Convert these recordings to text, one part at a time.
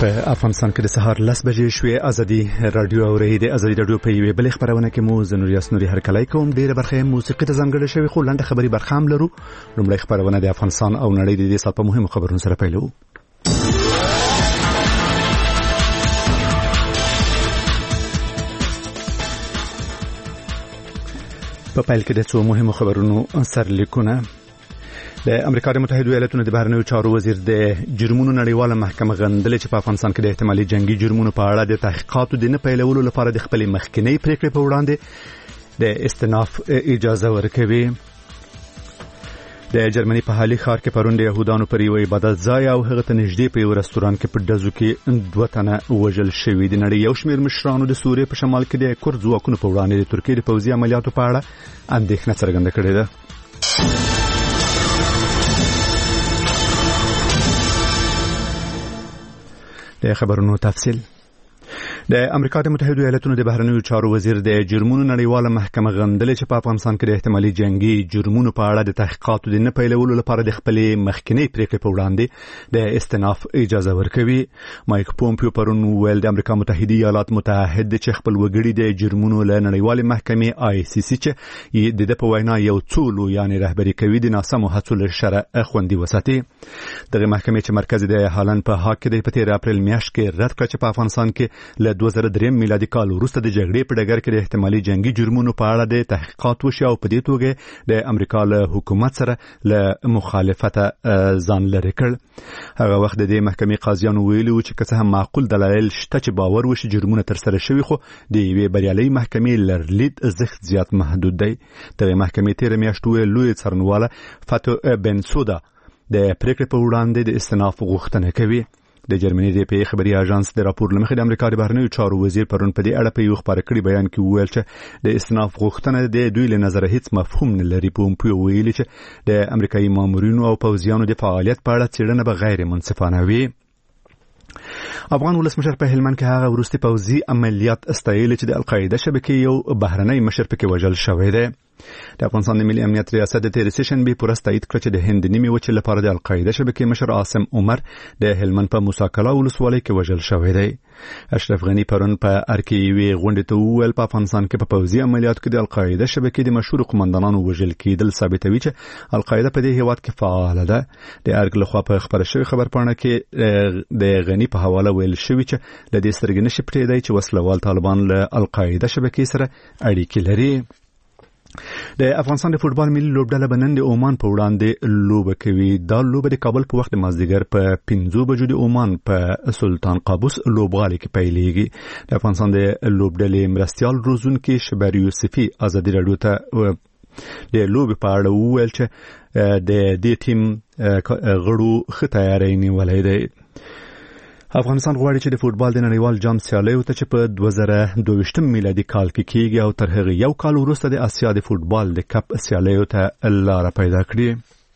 په افغانستان کې د سهار 10 بجې شوې ازادي رادیو اوري د ازادي رادیو په یوه بل خبرونه کې مو زنور یاسنوري هرکلای کوم ډیره برخه موسیقي ته ځانګړې شوی خو لنډه خبري برخه هم لرو. لومړی خبرونه د افغانستان او نړۍ د دې سات په مهمو خبرونو سره پیلو. په پیل کې د څو مهمو خبرونو سرلیکونه. د امریکا د متحده ایالاتونو د بهرنیو چارو وزیر د جرمونو نړیواله محکمه غندلې چې په افغانستان کې د احتمالي جنگي جرمونو په اړه د تحقیقاتو د نه پیلولو لپاره د خپل مخکنی پریکړې په وړاندې د استئناف اجازه ورکوي. د جرمني په حالي ښار کې پرون د يهودانو پر یو عبادت ځای او هغه ته نږدې په یو رستوران کې په ډزو کې 2 تنه وژل شوي دي. نړۍ یو شمېر مشرانو د سوریې په شمال کې د کورد ځواکونو په وړاندې د ترکیې د پوځي عملیاتو په اړه اندېښنه څرګنده کړې ده. د خبرونو تفصیل. د امریکا د متحده ایالاتونو د بهرنیو چارو وزیر د جرمونو نړیواله محکمه غندلې چې په افغانستان کې د احتمالي جنگي جرمونو په اړه د تحقیقاتو د نه پیلولو لپاره د خپل مخکنی پریکړې په وړاندې د استئناف اجازه ورکوي. مایک پومپیو پرون ویل د امریکا متحده ایالات متحد چې خپل وګړي د جرمونو له نړیوالې محکمې ICC چې د په وینا یو څولو یعنی رهبری کوي د ناسمو هڅو له شر خوندي وساتي. دغه محکمې چې مرکز د هالند په هاګ کې د 1 اپریل میاشت کې رد کړ چې په افغانستان کې له 2003 میلادي کال وروسته د جګړې په ډګر کې د احتمالي جنگي جرمونو په اړه د تحقیقات وشي او په دې توګه د امریکا له حکومت سره له مخالفت ځان لري کړ. هغه وخت د محکمې قاضیانو ویلي چې که څه هم معقول دلایل شته چې باور وشي جرمونه تر سره شوي خو د یوې بریالۍ محکمې لرلید زښت زیات محدود دی. دغه محکمې تیر میاشت لوی څارنواله فاتو بنسودا د پریکړې په وړاندې د استئناف غوښتنه کوي. د جرمني د پی خبري اژانس د راپور لمخې د امریکا د بهرنیو چارو وزیر پرون په دې اړه په یو خبري کړي بیان کې ویل چې د استئناف غوښتنه د دوی له نظر هیڅ مفهوم نه لري. پومپیو ویلي چې د امریکایي مامورینو او پوځیانو د فعالیت په اړه څېړنه به غیر منصفانه وي. افغان ولسمشر په هلمند کې هغه وروستي پوځي عملیات استایل چې د القاعده شبکې یو بهرنۍ مشر پکې وژل شوی دی. د افغانستان د ملي امنیت ریاست د تیر سیشن به پوره تایید کړ چې د هند نیمه وچې لپاره د القاعده شبکې مشر عاصم عمر د هلمند په موساکلا ولسوالۍ کې وژل شوی دی. اشرف غنی پرون په ارکیوي غونډه ته ویل په افغانستان کې په پوځي عملیاتو کې د القاعده شبکې د مشهور قومندانانو وژل کېدل ثابتوي چې القاعده په دې هیواد کې فعال ده. د ارګ لخوا په خبره شوی خبرپاڼه کې د غنی په حواله ویل شوی چې د دې سترګې نشي پټېدای چې وسلوال طالبان له القاعده شبکې سره اړیکې لري. د افغانستان د فوټبال ملي لوبډله بنن د عمان په وړاندې لوبه کوي. دا لوبه د کابل په وخت مازدیګر په 5 بجو د عمان په سلطان قابوس لوبغالي کې پیلېږي. د افغانستان د لوبډلې مرستيال روزونکي شبر یوسفي ازادي رادیو ته د لوبې په اړه وویل چې د دې ټیم غړو ښه تیاری نیولې ده. افغانستان غواړي چې د فوټبال د نړیوال جام سیالیو ته چې په 2022 میلادي کال کې کېږي او تر هغه یو کال وروسته د آسیا د فوټبال د کپ سیالیو ته لار پیدا کړي.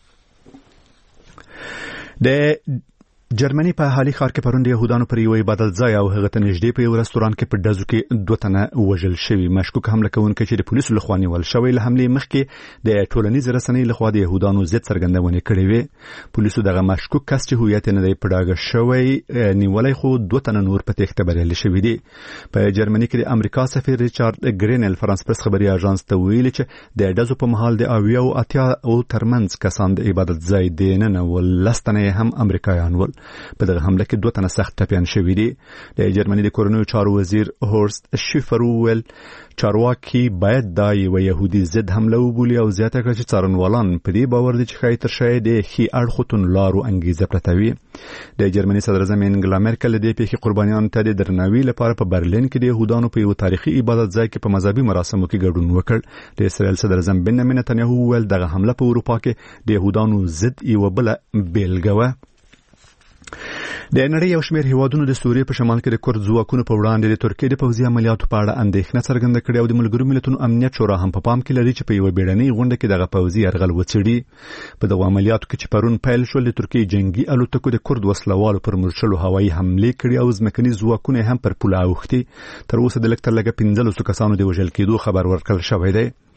د جرمني په حالي ښار کې پرون د يهودانو پر یو عبادت ځای او هغه ته نږدې په یو رستوران کې په ډزو کې 2 تنه وژل شوي. مشکوک حمله کوونکي چې د پولیسو لخوا نیول شوی له حملې مخکې د ټولنیز رسنۍ لخوا د يهودانو ضد څرګندونې کړې وې. پولیسو دغه مشکوک کس چې هویت نه دی پډاګه شوی نیولای خو 2 تنه نور په تخته بریالي شوي دي. په جرمني کې د امریکا سفیر ریچارډ ګرینل فرانس پرس خبري اژانس ته ویلي چې د ډزو په مهال د اویا او اتیا او ترمنځ کسان د عبادت ځای دینه ول لستنه هم امریکایان ول. په دغه حمله کې 2 تنه سخت ټپيان شوي دي. د جرمني د کورونو چارو وزیر هورست شیفروول چارواکي باید دا یو يهودي ضد حمله وبولي او زیاته کړ چې څارنوالان په دې باور دي چې خای تر شای د خي اړخوتون لارو انګیزه پرتوي. د جرمني صدر اعظم انګلا مرکل د پیښې قربانیان ته د درناوي لپاره په برلین کې د يهودانو په یو تاریخي عبادت ځای کې په مذهبي مراسمو کې ګډون وکړ. د اسرائیل صدر اعظم بنیامین نتنیاهو ویل دغه حمله په اروپا کې د يهودانو ضد یو بل بیلګه و. د نړۍ یو شمېر هیوادونو د سوریې په شمال کې د کورد ځواکونو په وړاندې د ترکیې د پوځي عملیاتو په اړه اندېښنه څرګنده کړې او د ملګرو ملتونو امنیت شورا هم په پام کې لري چې په یو بیړنۍ غونډه کې دغه پوځي یرغل وڅېړي. په دغه عملیاتو کې چې پرون پیل شول د ترکیې جنگي الوتکو د کورد وسلوالو پر مرچلو هوایي حملې کړې او ځمکني ځواکونه هم پر پوله اوښتي. تر اوسه د لږ تر لږه 15 کسانو د وژل کېدو خبر ورکړل شوی دی.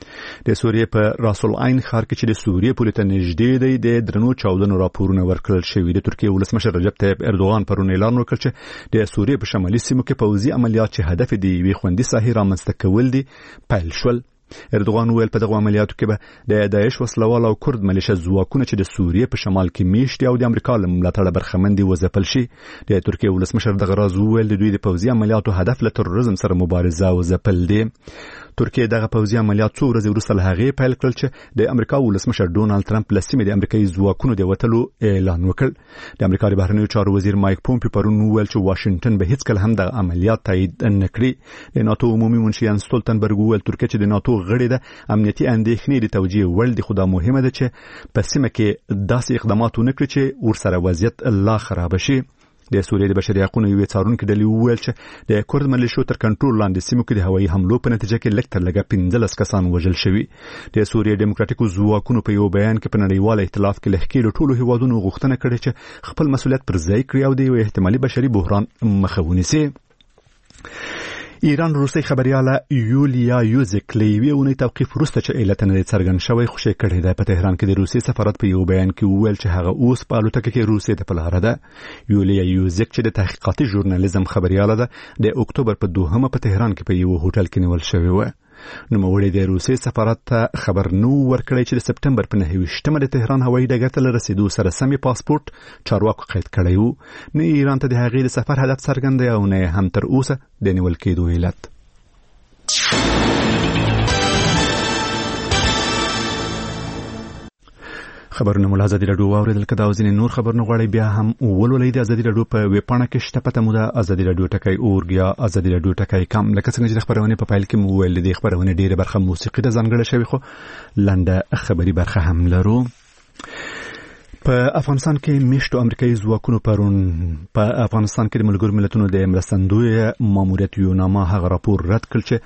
د سوریې په راس العین ښار کې چې د سوریې پولې ته نږدې دی د درنو چاودنو راپورونه ورکړل شوي. د ترکیې ولسمشر رجب طیب اردوغان پرون اعلان وکړ چې د سوریې په شمالي سیمو کې پوځي عملیات چې هدف دی یوې خوندي ساحې رامنځته کول دي پیل شول. اردوغان ویل په دغه عملیاتو کې به د داعش وسلوال او کرد ملیشه ځواکونه چې د سوریې په شمال کې میشت او د امریکا له ملاتړه برخمن دي وځپل شي. د ترکیې ولسمشر دغه راز ویل د دوی د پوځي عملیاتو هدف له تروریزم سره مبارزه او ځپل دي. ترکیه دغه پوځي عملیات څو ورځې وروسته له هغې پیل کړل چې د امریکا ولسمشر ډونالد ټرمپ له سیمې د امریکایي ځواکونو د وتلو اعلان وکړ. د امریکا د بهرنیو چارو وزیر مایک پومپیو پرون وویل چې واشنگټن به هیڅکله هم د عملیات تایید نه کړي. د ناتو عمومي منشي یانس ستولتنبرګ وویل ترکیه چې د ناتو غړې ده امنیتي اندېښنې د توجیه وړ دي، خو دا مهمه ده چې په سیمه کې داسې اقدامات ونه کړي چې ورسره وضعیت لا خراب شي. د سوریې د بشري حقوقو یوې څارونکې ډلې وویل چې د کرد ملیشو تر کنټرول لاندې سیمو کې د هوایي حملو په نتیجه کې لږ تر لږه 15 کسان وژل شوي. د سوریې ډیموکراتیکو ځواکونو په یو بیان کې په نړیوال ائتلاف کې له ښکېلو ټولو هیوادونو غوښتنه کړې چې خپل مسؤلیت پر ځای کړي او د یو احتمالي بشري بحران مخه ونیسي. ایران روسي خبرياله یولیا یوزیک له یوې اونۍ توقیف وروسته چې علت نه څرګند شوی خوشی کړی دی. په تهران کې د روسي سفارت په یو بیان کې وویل چې هغه اوس په الوتکه کې روسي ته په لاره ده. یولیا یوزیک چې د تحقیقاتي ژورنالیزم خبرياله ده د اکتوبر په 2 په تهران کې په یو هوټل کې نیول شوی و. نوموړی د روسي سفارت ته خبر نو ورکړی چې د سپټمبر په 9 د تهران هوایي ډګر ته رسیدو سره سمې پاسپورت چارواکو قید کړی و. نه ایران ته د هغې د سفر هدف څرګند دی او نه هم تر اوسه د نیول کېدو علت. خبرونه مو ازادي راډیو واوریدل. کدا او ځینې نور خبرونه غواړي بیا هم ولولئ د ازادي راډیو په ویب پاڼه کې شته پته مو ده ازادي راډیو ټکای اورګ یا ازادي راډیو ټکای کم. لکه څنګه چې خبرونه په فایل کې مو ویل دي خبرونه ډیره برخه موسیقي د ځانګړې شوی خو لنډه خبري برخه هم لرو. په افغانستان کې میشتو امریکایي ځواکونو پرون په افغانستان کې د ملګرو ملتونو د مرستندوی ماموریت یوناما هغه راپور رد کړ چې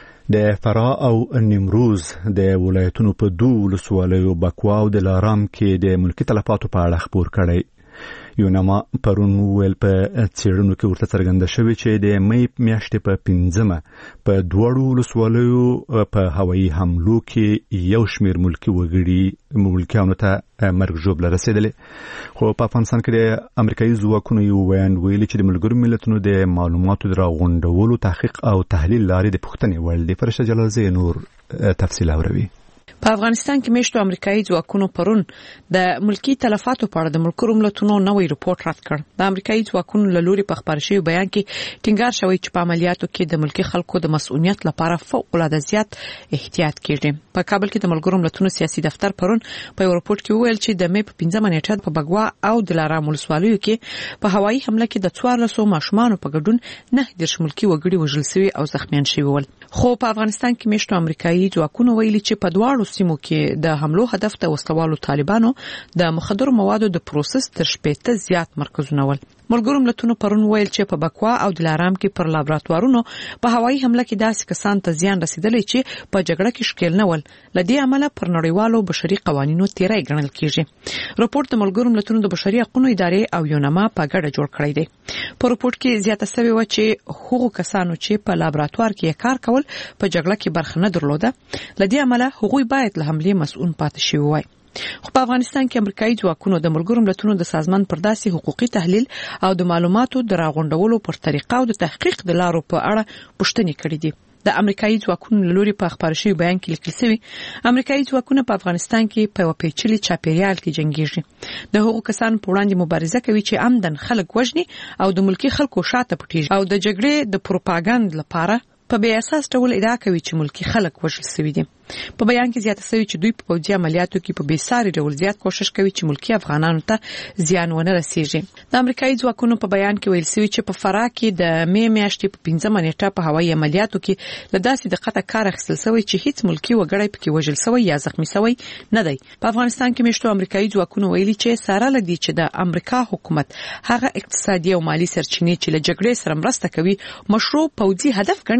د فرا او نیمروز د ولایتونو په 2 ولسوالیو بکوا او د لارام کې د ملکی تلفاتو په اړه خبر کړی. یوناما پرون ویل په څېړنو کې ورته څرګنده شوی چې د مې میاشتې په 15 په 2 ولسوالیو په هوایي حملو کې یو شمېر ملکی وګړي ملکیانو ته مرګ ژوبله رسیدلې. خو په افغانستان کې د امریکایي ځواکونو یو بیان ویلي چې د ملګرو ملتونو د معلوماتو د راغونډولو تحقیق او تحلیل لارې د پوښتنې وړ دي. فرشته جلالزی نور تفصیل اوروي. په افغانستان کې میشتو امریکایي ځواکونو پرون د ملکی تلفاتو په اړه د ملګرو ملتونو نوې رپورت رد کړ. د امریکایي ځواکونو له لوري په خبر شوی بیان کې ټینګار شوی چې په عملیاتو کې د ملکی خلکو د مسؤلیت لپاره فوق العاده زیات احتیاط کیږي. په کابل کې د ملګرو ملتونو سیاسي دفتر پرون په یو رپورت کې ویل چې د مې په 15 نیټه په بګوا او د لارام ولسوالیو کې په هوایي حمله کې د 1400 ماشومان په ګډون 9 ملکی وګړي وژل شوي او زخمیان شوي ول. خو په افغانستان کې میشتو امریکایي ځواکونو ویلي چې په 2 سیمو کې د حملو هدف د وسلوالو طالبانو د مخدر موادو د پروسس تر 80 زیات مرکزونه ول. ملګرو ملتونو پرون ویل چې په بکوا او د لارام کې پر لابراتوارونو په هوایي حمله کې داسې کسان ته زیان رسیدلی چې په جګړه کې شکیل نه ول. لدې عمله پر نړیوالو بشري قوانینو تیری ګڼل کیږي. رپورت د ملګرو ملتونو د بشري حقوقو ادارې او یوناما په ګډه جوړ کړی دی. په رپورت کې زیاته شوی و چې هغو کسانو چې په لابراتوار کې کار کول په جګړه کې برخه نه درلوده، لدې عمله هغوی باید له حملې مسؤل پاتې شي وای. خو په افغانستان کې امریکایي ځواکونو د ملګرو ملتونو د سازمان پر داسې حقوقي تحلیل او د معلوماتو د راغونډولو پر طریقه او د تحقیق د لارو په اړه پوښتنې کړې دي. د امریکایي ځواکونو لوري په خبر شوی بیان کې لیکل شوی امریکایي ځواکونه په افغانستان کې په پیچلي چاپیریال کې جنگيږي. د هغو کسانو په وړاندې مبارزه کوي چې عمدن خلک وژني او د ملکی خلکو شاته پټیږي او د جګړې د پروپاګاندا لپاره په بې اساس ډول ادعا کوي چې ملکی خلک وژل شوي دي. په بیان کې زیاته شوی چې دوی په پوځي عملیاتو کې په بیساري ډول زیات کوشش کوي چې ملکی افغانانو ته زیان ونه رسیږي. د امریکایي ځواکونو په بیان کې ویل شوی چې په فرا کې د مې میاشتې په 15 نیټه په هوایي عملیاتو کې له داسې دقته کار اخیستل شوی چې هیڅ ملکی وګړی پکې وژل شوی یا زخمی شوی نه دی. په افغانستان کې میشتو امریکایي ځواکونو ویلي چې سره لدی چې د امریکا حکومت هغه اقتصادي او مالی سرچینې چې له جګړې سره مرسته کوي مشروع پوځي هدف ګڼي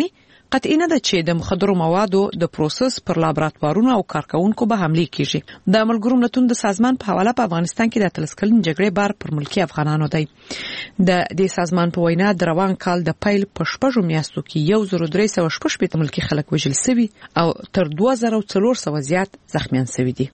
قطعي نه ده چې د مخدرو موادو د پروسس پر لابراتوارونو او کارکونکو به حمله کیږي. د ملګرو ملتونو د سازمان په حواله په افغانستان کې د اتلسکلن جګړې بار پر ملکی افغانانو دی. د دې سازمان په وینا د روان کال د پیل په 6 میاشتو کې 1316 ملکی خلک وژل شوي او تر 2400 زیات زخمیان شوي دي.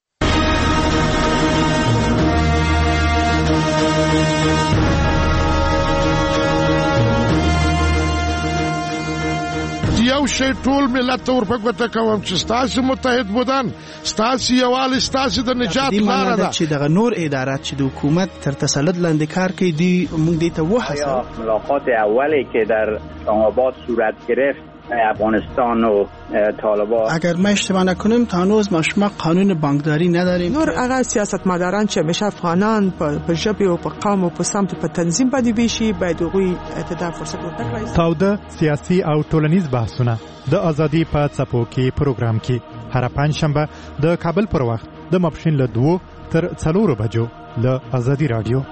یو شی ټول ملت ورپکوته کوم چې ستاسو متحد بودن ستاسو یوال ستاسو د نجات لاره ده چې دغه نور ادارات چې د حکومت تر تسلط لاندې کار کوي دی موږ دې ته وحسه. ملاقات اولی که در اسلام آباد صورت گرفت افغانستان و طالبان، اگر ما اشتباه نکنیم تا هنوز ما قانون بانکداری نداریم. نور هغه سیاستمداران چې همیشه افغانان په ژبه او په قوم او په سمت په تنظیم باندې ویشي باید هغوی ته فرصت ورکړي. تاوده سیاسي او ټولنیز بحثونه د ازادي په څپو کې پروګرام کې هر پنځشنبه د کابل پر وخت د ماپښین له 2 تر 4 بجو له ازادي رادیو.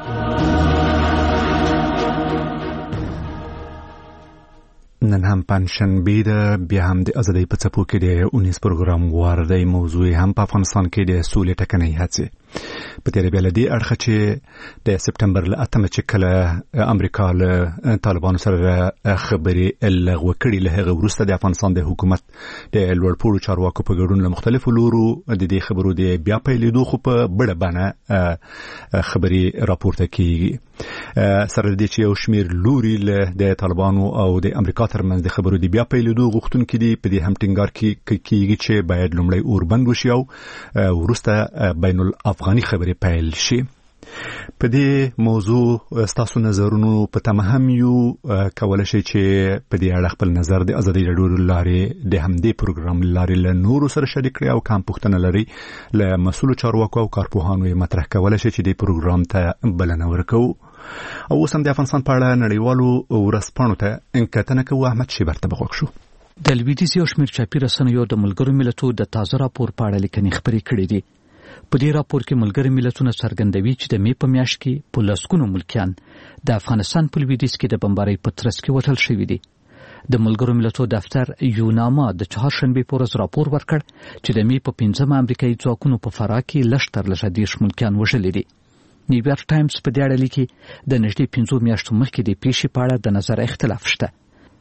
نن هم پنځشنبه ده، بیا هم د ازادۍ په څپو کې د 19 پروګرام واردی موضوع هم په افغانستان کې د سولې ټکنۍ هڅې په تیر بیل دی اړخ چې د سپټمبر ل 8 چې کله امریکا له طالبانو سره خبرې لغوه کړې له هغه وروسته د افغانستان د حکومت د لوړپوړو چارواکو په ګډون له مختلفو لورو د دې خبرو د بیا پیلېدو خو په بڑه بڼه خبرې راپورته کیږي. سره د چې یو شمیر لوري له د طالبانو او د امریکا ترمنځ د خبرو د بیا پیلېدو غوښتونکو دي په دې هم ټینګار کیږي چې باید لومړی اوربند وشي او وروسته بین افغاني خبرې پیل شي. په دې موضوع تاسو نظرونو په تمه هم یو کولای شئ چې په دې اړه خپل نظر د ازادي رادیو لارې د همدې پروګرام لارې له نورو سره شریک کړئ او کوم پوښتنه لري له مسؤل چارواکو او کارپوهانو یې مطرح کولای شئ چې د پروګرام ته بلنه ورکړو. او اوس هم د افغانستان په اړه نړیوالو ورځپاڼو ته کتنه کوو. احمد شیبر ته بغوښ شو. د لویدیځ یو شمېر چاپي رسنیو د ملګرو ملتونو د تازه راپور په اړه لیکنې خپرې کړې دي. په دې راپور کې ملګرو ملتونو څرګندوي چې د می په میاشت کې په لسګونو ملکیان د افغانستان په لویدیځ کې د بمبارۍ په ترڅ کې وژل شوي دي. د ملګرو ملتونو دفتر یوناما د چهارشنبې په ورځ راپور ورکړ چې د می په 15 امریکایي ځواکونو په فراه کې لشتر لږه 10 ملکیان وژلي دي. نیویارک ټایمز په دې اړه لیکي د نږدې 15 میاشتو مخکې د پیښې په اړه د نظر اختلاف شته.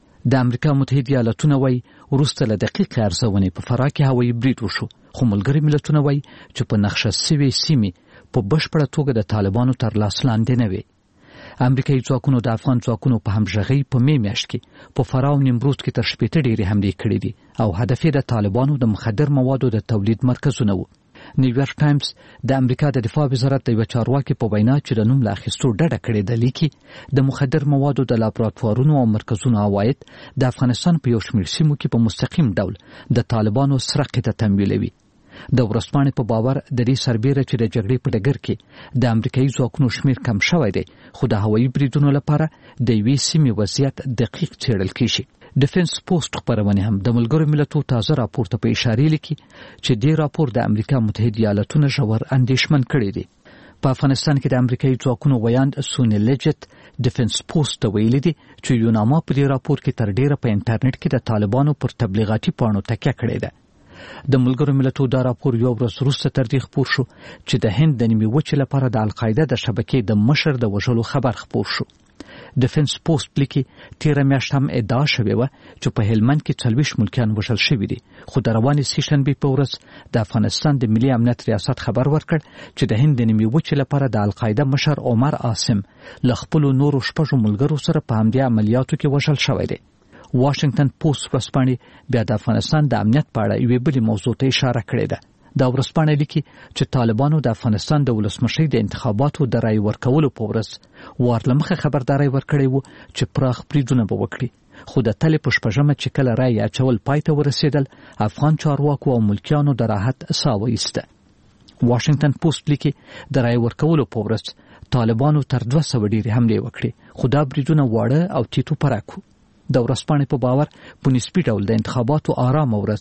د امریکا متحده ایالاتونه وایي وروسته له دقیقې ارزونې په فراه کې هوایي برید وشو، خو ملګري ملتونه وایي چې په نقشه شوې سیمې په بشپړه توګه د طالبانو تر لاس لاندې نه وي. امریکایي ځواکونو د افغان ځواکونو په همغږۍ په می میاشت کې په فراه او نیمروز کې تر 70 ډېرې حملې کړې دي او هدف یې د طالبانو د مخدر موادو د تولید مرکزونه وو. نیویارک ټایمز د امریکا د دفاع وزارت د یو چارواکي په وینا چې د نوم لا اخیستو ډډه کړې ده لیکي د مخدر موادو د لابراتوارونو او مرکزونو عواید د افغانستان په یو شمېر سیمو کې په مستقیم ډول د طالبانو سرقې ته تمویلوي. د ورځپاڼې په باور د دې سربېره چې د جګړې په ډګر کې د امریکایي ځواکونو شمېر کم شوی دی، خو د هوایي بریدونو لپاره د یوې سیمې وضعیت دقیق څېړل کیږي. ډیفنس پوسټ خبرونه هم د ملګرو ملتونو تازه راپور ته په اشاره لیکي چې دې راپور د امریکا متحده ایالاتونو ژور اندېښمن کړی دی. په افغانستان کې د امریکایي ځواکونو ویاند سونی لیجت ډیفنس پوسټ ته ویلي دي چې یوناما په دې راپور کې تر ډیره په انټرنیټ کې د طالبانو پر تبلیغاتي پاڼو تکیه کړې ده. د ملګرو ملتونو دا راپور یو ورځ وروسته تر دې خپور شو چې د هند د نیمې وچې لپاره د القاعده د شبکې د مشر د وژلو خبر خپور شو. ډیفنس پوسټ لیکي تیر میاشت هم ادعا شوې وه چې په هلمند کې 40 ملکیان وژل شوي دي، خو د روانې سیشنبې په ورځ د افغانستان د ملي امنیت ریاست خبر ورکړ چې د هند د نیمې وچې لپاره د القاعده مشر عمر عاصم له خپلو نورو 6 ملګرو سره په همدې عملیاتو کې وژل شوی دی. واشنگټن پوسټ ورځپاڼې بیا د افغانستان د امنیت په اړه یوې بلې موضوع ته اشاره کړې ده. دا ورځپاڼه لیکي چې طالبانو د افغانستان د ولسمشۍ د انتخاباتو د رای ورکولو په ورځ وارلمخه خبرداري ورکړې وو چې پراخ بریدونه به وکړي، خو د تلې په شپږمه چې کله رای اچول پای ته ورسېدل افغان چارواکو او ملکیانو د راحت ساه وایسته. واشنگټن پوسټ لیکي د رای ورکولو په ورځ طالبانو تر 200 ډېرې حملې وکړې، خو دا بریدونه واړه او ټیټو پراکو. د ورځپاڼې په باور په نسبي ډول د انتخاباتو آرام ورځ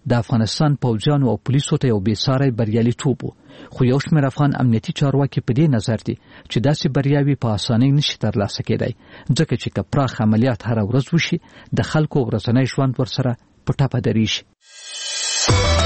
د افغانستان پوځیانو او پولیسو ته یو بېساری بریالیتوب و، خو یو شمېر افغان امنیتي چارواکي په دې نظر دي چې داسې بریاوې په اسانۍ نشي ترلاسه کېدای، ځکه چې که پراخ عملیات هره ورځ وشي د خلکو ورځنی ژوند ورسره په ټپه درېږي.